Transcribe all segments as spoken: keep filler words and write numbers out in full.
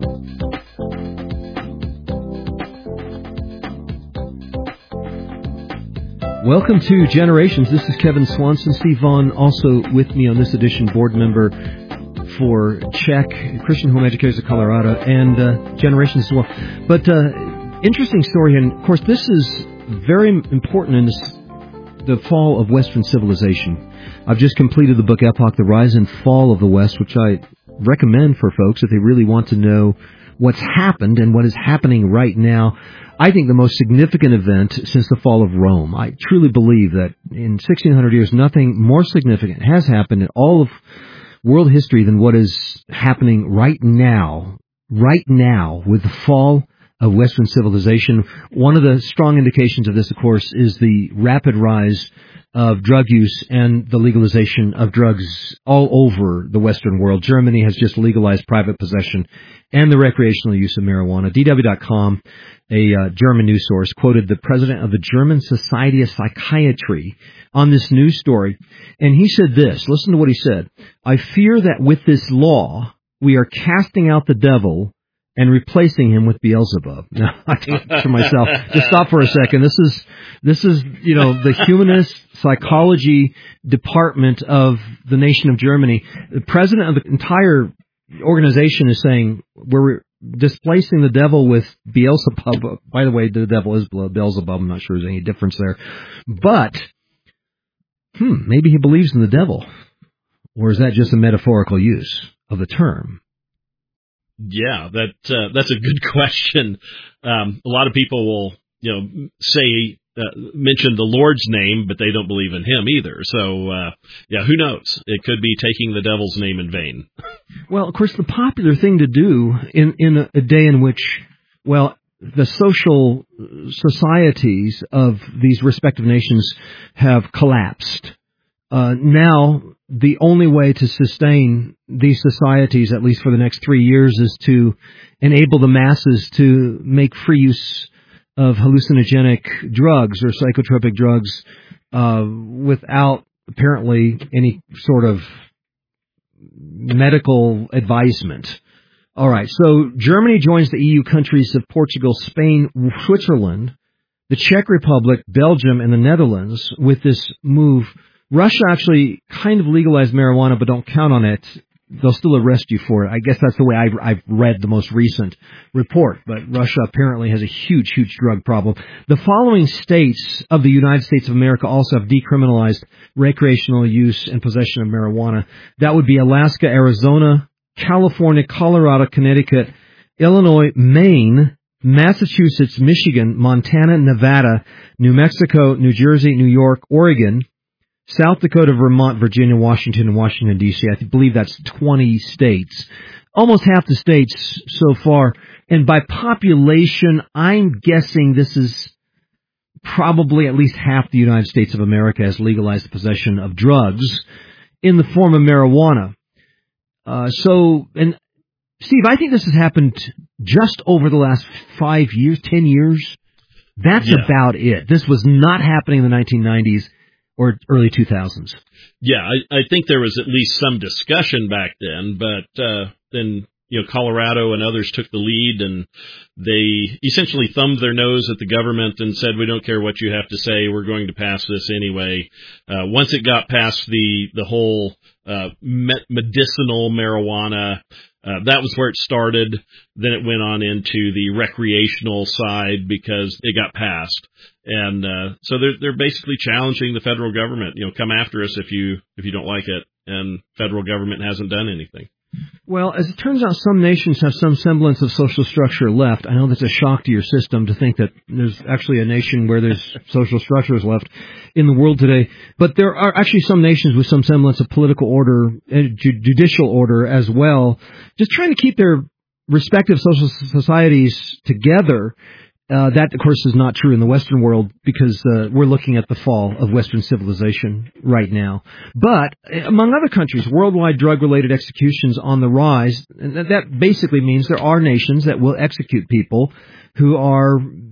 Welcome to Generations. This is Kevin Swanson. Steve Vaughn also with me on this edition, board member for CHEC, Christian Home Educators of Colorado, and uh, Generations as well. But uh, interesting story, and of course this is very important in this, the fall of Western civilization. I've just completed the book Epoch, The Rise and Fall of the West, which I recommend for folks if they really want to know what's happened and what is happening right now. I think the most significant event since the fall of Rome. I truly believe that in sixteen hundred years, nothing more significant has happened in all of world history than what is happening right now, right now with the fall of Western civilization. One of the strong indications of this, of course, is the rapid rise of drug use and the legalization of drugs all over the Western world. Germany has just legalized private possession and the recreational use of marijuana. D W dot com, a uh, German news source, quoted the president of the German Society of Psychiatry on this news story, and he said this. Listen to what he said. "I fear that with this law, we are casting out the devil and replacing him with Beelzebub." Now, I thought to myself, just stop for a second. This is, this is, you know, the humanist psychology department of the nation of Germany. The president of the entire organization is saying we're displacing the devil with Beelzebub. By the way, the devil is Beelzebub. I'm not sure there's any difference there. But, hmm, maybe he believes in the devil. Or is that just a metaphorical use of the term? Yeah, that uh, that's a good question. Um, a lot of people will, you know, say uh, mention the Lord's name, but they don't believe in Him either. So, uh, yeah, who knows? It could be taking the devil's name in vain. Well, of course, the popular thing to do in in a, a day in which, well, the social societies of these respective nations have collapsed. Uh, now, the only way to sustain these societies, at least for the next three years, is to enable the masses to make free use of hallucinogenic drugs or psychotropic drugs uh, without apparently any sort of medical advisement. All right, so Germany joins the E U countries of Portugal, Spain, Switzerland, the Czech Republic, Belgium, and the Netherlands with this move. Russia actually kind of legalized marijuana, but don't count on it. They'll still arrest you for it. I guess that's the way I've, I've read the most recent report. But Russia apparently has a huge, huge drug problem. The following states of the United States of America also have decriminalized recreational use and possession of marijuana. That would be Alaska, Arizona, California, Colorado, Connecticut, Illinois, Maine, Massachusetts, Michigan, Montana, Nevada, New Mexico, New Jersey, New York, Oregon, South Dakota, Vermont, Virginia, Washington, and Washington, D C. I believe that's twenty states. Almost half the states so far. And by population, I'm guessing this is probably at least half the United States of America has legalized the possession of drugs in the form of marijuana. Uh, so, and Steve, I think this has happened just over the last five years, ten years. That's yeah. about it. This was not happening in the nineteen nineties. Or early two thousands. Yeah, I, I think there was at least some discussion back then, but uh, then, you know, Colorado and others took the lead, and they essentially thumbed their nose at the government and said, we don't care what you have to say, we're going to pass this anyway. Uh, once it got past the, the whole uh, medicinal marijuana, uh, that was where it started. Then it went on into the recreational side because it got passed. And uh, so they're they're basically challenging the federal government. You know, come after us if you if you don't like it. And federal government hasn't done anything. Well, as it turns out, some nations have some semblance of social structure left. I know that's a shock to your system to think that there's actually a nation where there's social structures left in the world today. But there are actually some nations with some semblance of political order, and judicial order as well, just trying to keep their respective social societies together. Uh, that, of course, is not true in the Western world because uh, we're looking at the fall of Western civilization right now. But among other countries, worldwide drug-related executions on the rise. And that basically means there are nations that will execute people who are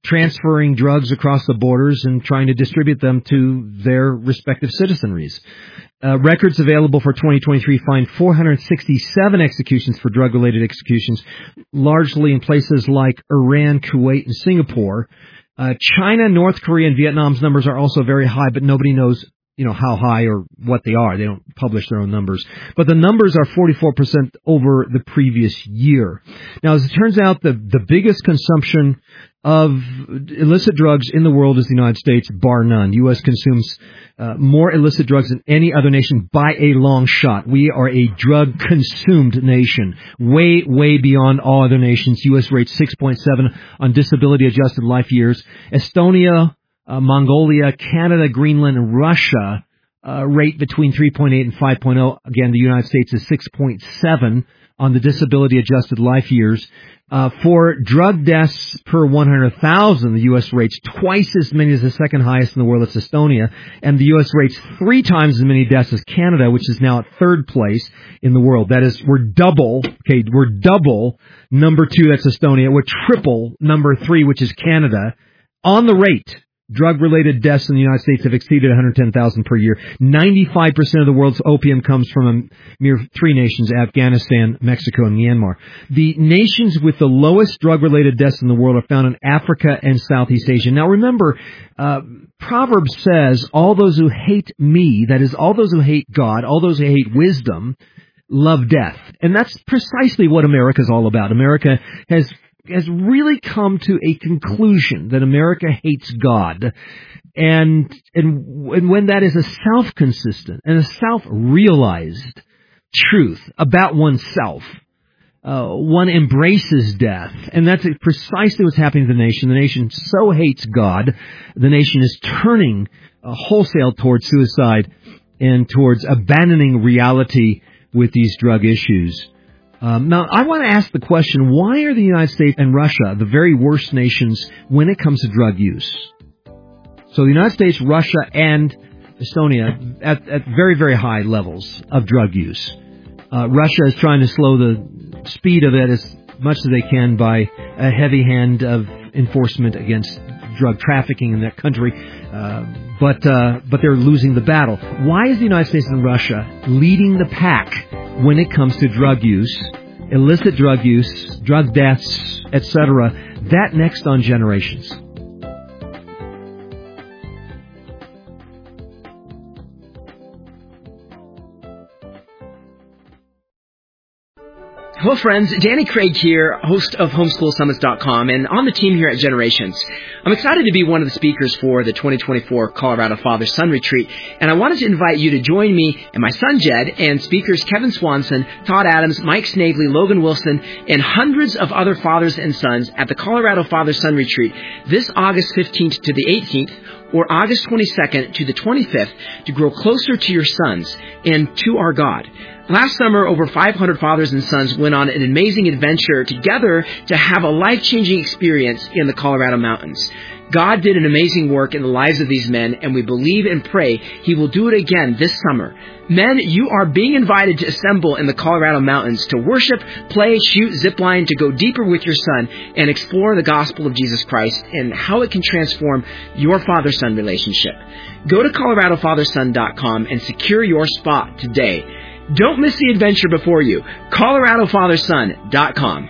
transferring drugs across the borders and trying to distribute them to their respective citizenries. Uh, records available for twenty twenty-three find four hundred sixty-seven executions for drug-related executions, largely in places like Iran, Kuwait, and Singapore. Uh, China, North Korea, and Vietnam's numbers are also very high, but nobody knows, you know, how high or what they are. They don't publish their own numbers. But the numbers are forty-four percent over the previous year. Now, as it turns out, the, the biggest consumption of illicit drugs in the world is the United States, bar none. U S consumes uh, more illicit drugs than any other nation by a long shot. We are a drug-consumed nation, way, way beyond all other nations. U S rates six point seven on disability-adjusted life years. Estonia, uh, Mongolia, Canada, Greenland, and Russia uh, rate between three point eight and five point oh. Again, the United States is six point seven on the disability-adjusted life years. Uh, for drug deaths per one hundred thousand, the U S rates twice as many as the second highest in the world, it's Estonia, and the U S rates three times as many deaths as Canada, which is now at third place in the world. That is, we're double, okay, we're double number two, that's Estonia, we're triple number three, which is Canada, on the rate. Drug-related deaths in the United States have exceeded one hundred ten thousand per year. ninety-five percent of the world's opium comes from a mere three nations, Afghanistan, Mexico, and Myanmar. The nations with the lowest drug-related deaths in the world are found in Africa and Southeast Asia. Now remember, uh, Proverbs says, all those who hate me, that is, all those who hate God, all those who hate wisdom, love death. And that's precisely what America's all about. America has has really come to a conclusion that America hates God. And, and, and when that is a self-consistent and a self-realized truth about oneself, uh, one embraces death. And that's precisely what's happening to the nation. The nation so hates God, the nation is turning uh, wholesale towards suicide and towards abandoning reality with these drug issues. Um, now, I want to ask the question, why are the United States and Russia the very worst nations when it comes to drug use? So the United States, Russia, and Estonia at, at very, very high levels of drug use. Uh, Russia is trying to slow the speed of it as much as they can by a heavy hand of enforcement against drug trafficking in that country. Uh, but uh, but they're losing the battle. Why is the United States and Russia leading the pack when it comes to drug use, illicit drug use, drug deaths, et cetera? That next on Generations. Hello friends, Danny Craig here, host of homeschool summits dot com and on the team here at Generations. I'm excited to be one of the speakers for the twenty twenty-four Colorado Father-Son Retreat, and I wanted to invite you to join me and my son Jed and speakers Kevin Swanson, Todd Adams, Mike Snavely, Logan Wilson, and hundreds of other fathers and sons at the Colorado Father-Son Retreat this August fifteenth to the eighteenth, or August twenty-second to the twenty-fifth, to grow closer to your sons and to our God. Last summer, over five hundred fathers and sons went on an amazing adventure together to have a life-changing experience in the Colorado mountains. God did an amazing work in the lives of these men, and we believe and pray He will do it again this summer. Men, you are being invited to assemble in the Colorado mountains to worship, play, shoot, zipline, to go deeper with your son and explore the gospel of Jesus Christ and how it can transform your father-son relationship. Go to Colorado Father Son dot com and secure your spot today. Don't miss the adventure before you. Colorado Father Son dot com.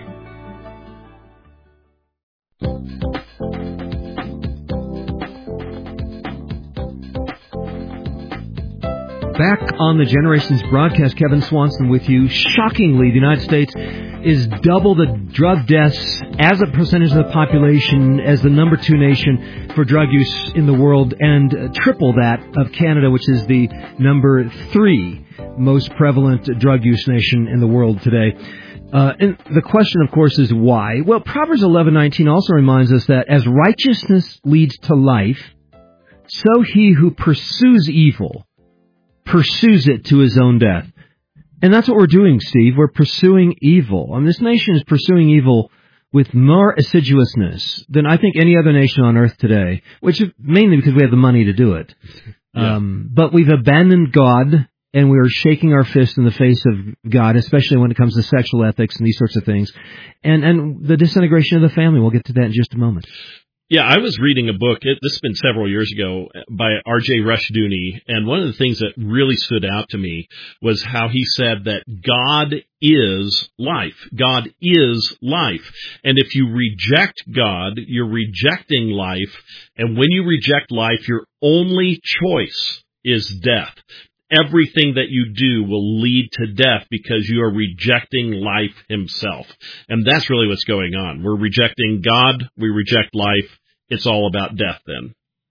Back on the Generations broadcast, Kevin Swanson with you. Shockingly, the United States is double the drug deaths as a percentage of the population as the number two nation for drug use in the world, and triple that of Canada, which is the number three most prevalent drug use nation in the world today. Uh, and the question, of course, is why? Well, Proverbs eleven nineteen also reminds us that as righteousness leads to life, so he who pursues evil pursues it to his own death. And that's what we're doing, Steve. We're pursuing evil. And this nation is pursuing evil with more assiduousness than I think any other nation on earth today, which is mainly because we have the money to do it. Yeah. Um, but we've abandoned God, and we are shaking our fist in the face of God, especially when it comes to sexual ethics and these sorts of things. And, and the disintegration of the family. We'll get to that in just a moment. Yeah, I was reading a book, it, this has been several years ago, by R J Rushdoony, and one of the things that really stood out to me was how he said that God is life. God is life. And if you reject God, you're rejecting life, and when you reject life, your only choice is death. Everything that you do will lead to death because you are rejecting life himself. And that's really what's going on. We're rejecting God. We reject life. It's all about death then.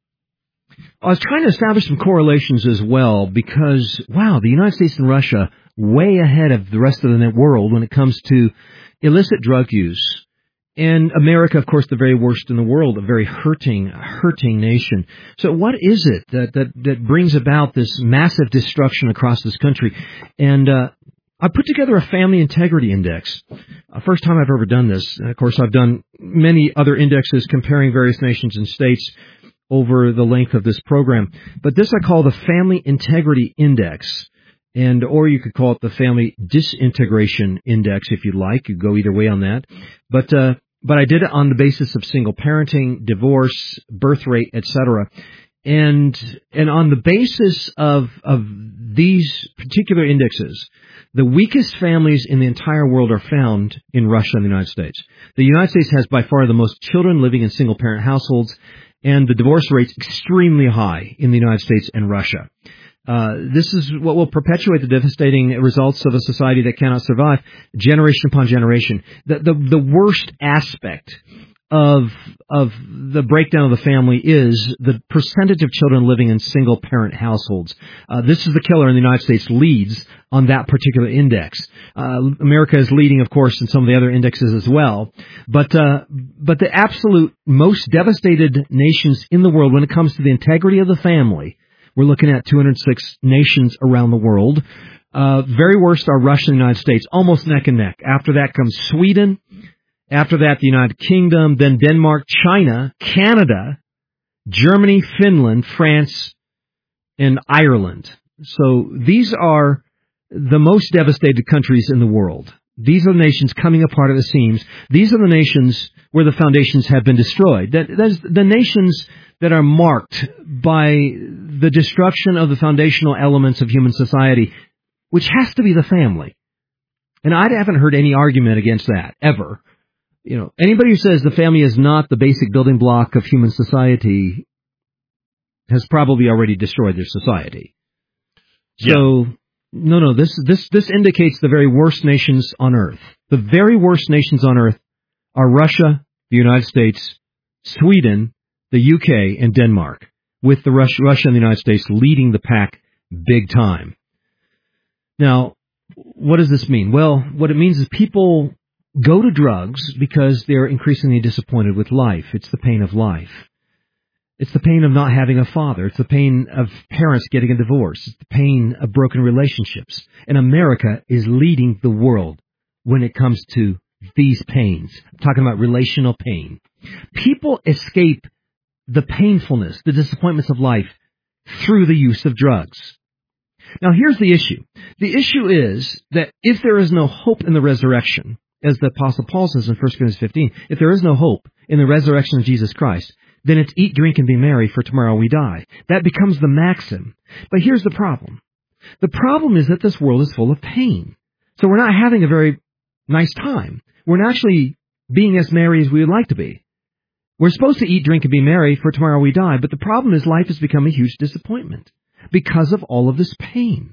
I was trying to establish some correlations as well because, wow, the United States and Russia way ahead of the rest of the world when it comes to illicit drug use. And America, of course, the very worst in the world, a very hurting, hurting nation. So what is it that, that, that brings about this massive destruction across this country? And uh, I put together a family integrity index. Uh, first time I've ever done this. And of course, I've done many other indexes comparing various nations and states over the length of this program. But this I call the Family Integrity Index. And, or you could call it the Family Disintegration Index if you'd like. You go either way on that. But, uh, but I did it on the basis of single parenting, divorce, birth rate, et cetera. And, and on the basis of, of these particular indexes, the weakest families in the entire world are found in Russia and the United States. The United States has by far the most children living in single parent households, and the divorce rate's extremely high in the United States and Russia. Uh, this is what will perpetuate the devastating results of a society that cannot survive generation upon generation. The, the, the worst aspect of, of the breakdown of the family is the percentage of children living in single parent households. Uh, this is the killer, and the United States leads on that particular index. Uh, America is leading, of course, in some of the other indexes as well. But, uh, but the absolute most devastated nations in the world when it comes to the integrity of the family, we're looking at two hundred six nations around the world. Uh, very worst are Russia and the United States, almost neck and neck. After that comes Sweden. After that, the United Kingdom, then Denmark, China, Canada, Germany, Finland, France, and Ireland. So these are the most devastated countries in the world. These are the nations coming apart at the seams. These are the nations where the foundations have been destroyed. That, that's the nations that are marked by the destruction of the foundational elements of human society, which has to be the family. And I haven't heard any argument against that, ever. You know, anybody who says the family is not the basic building block of human society has probably already destroyed their society. Yeah. So, no, no, this, this, this indicates the very worst nations on earth. The very worst nations on earth are Russia, the United States, Sweden, the U K, and Denmark, with the Russia, Russia and the United States leading the pack big time. Now, what does this mean? Well, what it means is people go to drugs because they're increasingly disappointed with life. It's the pain of life. It's the pain of not having a father. It's the pain of parents getting a divorce. It's the pain of broken relationships. And America is leading the world when it comes to these pains. I'm talking about relational pain. People escape the painfulness, the disappointments of life through the use of drugs. Now, here's the issue. The issue is that if there is no hope in the resurrection, as the Apostle Paul says in First Corinthians fifteen, if there is no hope in the resurrection of Jesus Christ, then it's eat, drink, and be merry, for tomorrow we die. That becomes the maxim. But here's the problem. The problem is that this world is full of pain. So we're not having a very nice time. We're not actually being as merry as we would like to be. We're supposed to eat, drink, and be merry, for tomorrow we die. But the problem is life has become a huge disappointment because of all of this pain.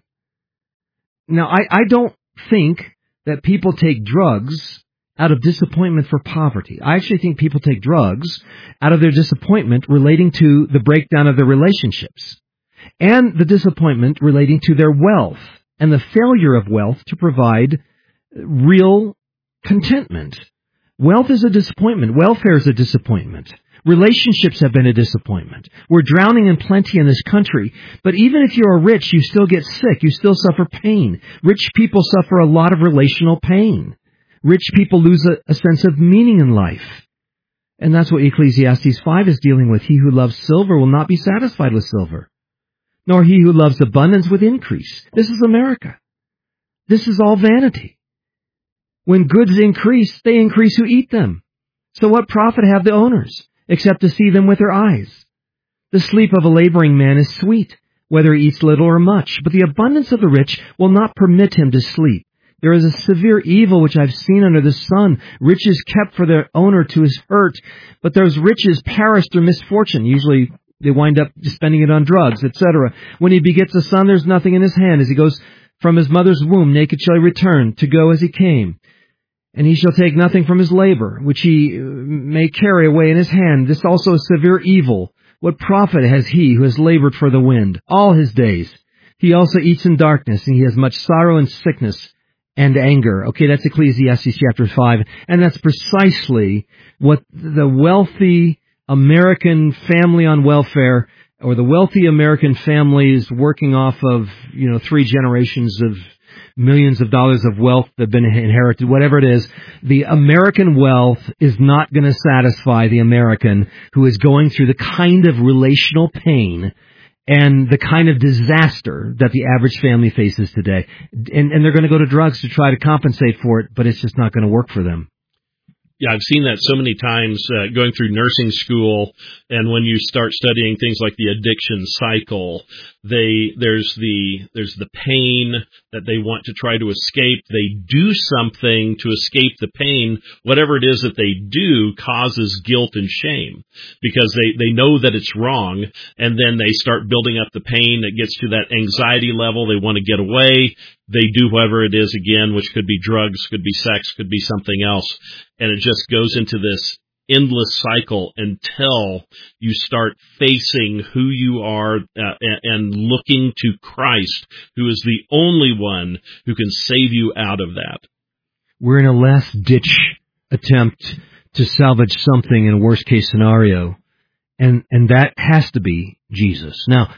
Now, I, I don't think that people take drugs out of disappointment for poverty. I actually think people take drugs out of their disappointment relating to the breakdown of their relationships and the disappointment relating to their wealth and the failure of wealth to provide real contentment. Wealth is a disappointment. Welfare is a disappointment. Relationships have been a disappointment. We're drowning in plenty in this country, but even if you're rich, you still get sick. You still suffer pain. Rich people suffer a lot of relational pain. Rich people lose a, a sense of meaning in life. And that's what Ecclesiastes five is dealing with. He who loves silver will not be satisfied with silver, nor he who loves abundance with increase. This is America. This is all vanity. When goods increase, they increase who eat them. So what profit have the owners? except to see them with their eyes. The sleep of a laboring man is sweet, whether he eats little or much, but the abundance of the rich will not permit him to sleep. There is a severe evil which I've seen under the sun, riches kept for their owner to his hurt, but those riches perish through misfortune. Usually they wind up spending it on drugs, et cetera. When he begets a son, there's nothing in his hand. As he goes from his mother's womb, naked shall he return, to go as he came. And he shall take nothing from his labor, which he may carry away in his hand. This also is severe evil. What profit has he who has labored for the wind all his days? He also eats in darkness, and he has much sorrow and sickness and anger. Okay, that's Ecclesiastes chapter five. And that's precisely what the wealthy American family on welfare, or the wealthy American families working off of, you know, three generations of millions of dollars of wealth that have been inherited, whatever it is, the American wealth is not going to satisfy the American who is going through the kind of relational pain and the kind of disaster that the average family faces today. And, and they're going to go to drugs to try to compensate for it, but it's just not going to work for them. Yeah, I've seen that so many times uh, going through nursing school, and when you start studying things like the addiction cycle, they there's the there's the pain that they want to try to escape. They do something to escape the pain. Whatever it is that they do causes guilt and shame because they, they know that it's wrong, and then they start building up the pain. It gets to that anxiety level. They want to get away. They do whatever it is again, which could be drugs, could be sex, could be something else. And it just goes into this endless cycle until you start facing who you are uh, and looking to Christ, who is the only one who can save you out of that. We're in a last-ditch attempt to salvage something in a worst-case scenario, and, and that has to be Jesus. Now,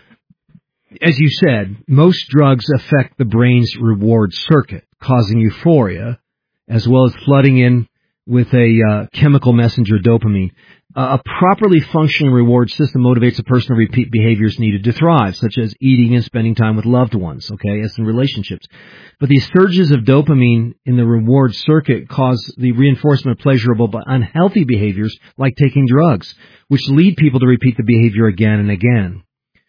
as you said, most drugs affect the brain's reward circuit, causing euphoria, as well as flooding in with a uh, chemical messenger, dopamine. Uh, a properly functioning reward system motivates a person to repeat behaviors needed to thrive, such as eating and spending time with loved ones, okay, as in relationships. But these surges of dopamine in the reward circuit cause the reinforcement of pleasurable but unhealthy behaviors, like taking drugs, which lead people to repeat the behavior again and again.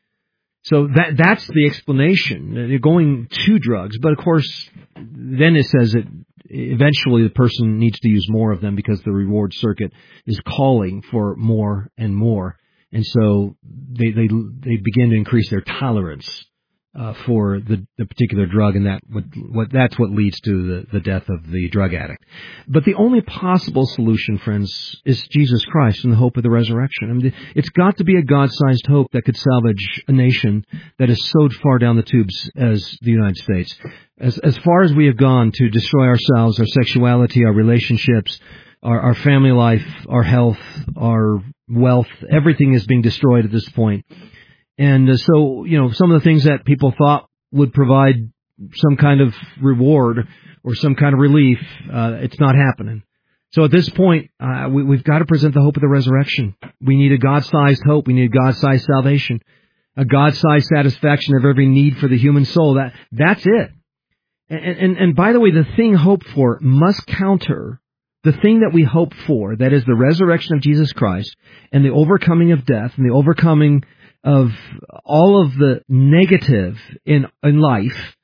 So that that's the explanation. They're going to drugs, but of course, then it says that eventually the person needs to use more of them because the reward circuit is calling for more and more, and so they they they begin to increase their tolerance uh, for the, the particular drug, and that what, what that's what leads to the, the death of the drug addict. But the only possible solution, friends, is Jesus Christ and the hope of the resurrection. I mean, it's got to be a God-sized hope that could salvage a nation that is so far down the tubes as the United States. As as far as we have gone to destroy ourselves, our sexuality, our relationships, our, our family life, our health, our wealth, everything is being destroyed at this point. And uh, so, you know, some of the things that people thought would provide some kind of reward or some kind of relief, uh, it's not happening. So at this point, uh, we, we've got to present the hope of the resurrection. We need a God-sized hope. We need God-sized salvation, a God-sized satisfaction of every need for the human soul. That that's it. And, and, and by the way, the thing hoped for must counter the thing that we hope for, that is the resurrection of Jesus Christ and the overcoming of death and the overcoming of all of the negative in, in life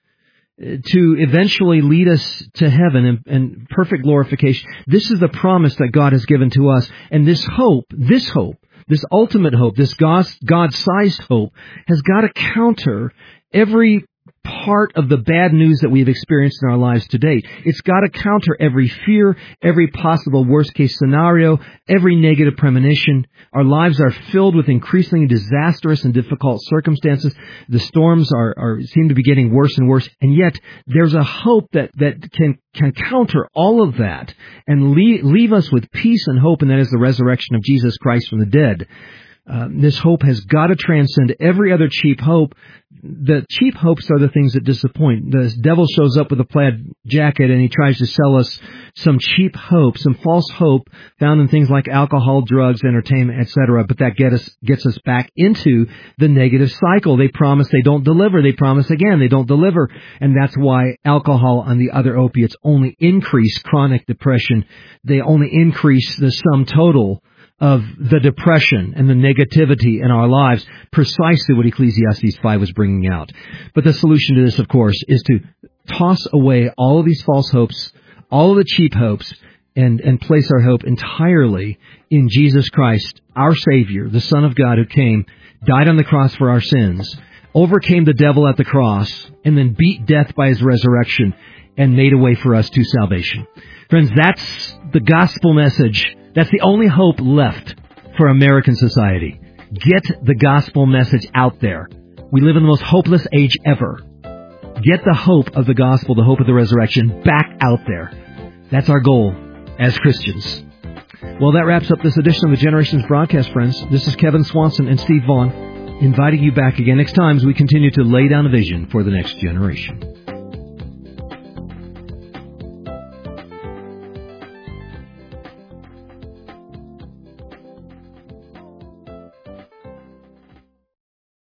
to eventually lead us to heaven and, and perfect glorification. This is the promise that God has given to us. And this hope, this hope, this ultimate hope, this God, God-sized hope has got to counter every part of the bad news that we've experienced in our lives to date. It's got to counter every fear, every possible worst-case scenario, every negative premonition. Our lives are filled with increasingly disastrous and difficult circumstances. The storms are, are seem to be getting worse and worse, and yet there's a hope that, that can can counter all of that and leave, leave us with peace and hope, and that is the resurrection of Jesus Christ from the dead. Uh, this hope has got to transcend every other cheap hope. The cheap hopes are the things that disappoint. The devil shows up with a plaid jacket and he tries to sell us some cheap hope, some false hope found in things like alcohol, drugs, entertainment, et cetera. But that get us, gets us back into the negative cycle. They promise, they don't deliver. They promise again, they don't deliver. And that's why alcohol and the other opiates only increase chronic depression. They only increase the sum total of the depression and the negativity in our lives, precisely what Ecclesiastes five was bringing out. But the solution to this, of course, is to toss away all of these false hopes, all of the cheap hopes, and, and place our hope entirely in Jesus Christ, our Savior, the Son of God who came, died on the cross for our sins, overcame the devil at the cross, and then beat death by his resurrection and made a way for us to salvation. Friends, that's the gospel message. That's the only hope left for American society. Get the gospel message out there. We live in the most hopeless age ever. Get the hope of the gospel, the hope of the resurrection, back out there. That's our goal as Christians. Well, that wraps up this edition of the Generations broadcast, friends. This is Kevin Swanson and Steve Vaughn, inviting you back again next time as we continue to lay down a vision for the next generation.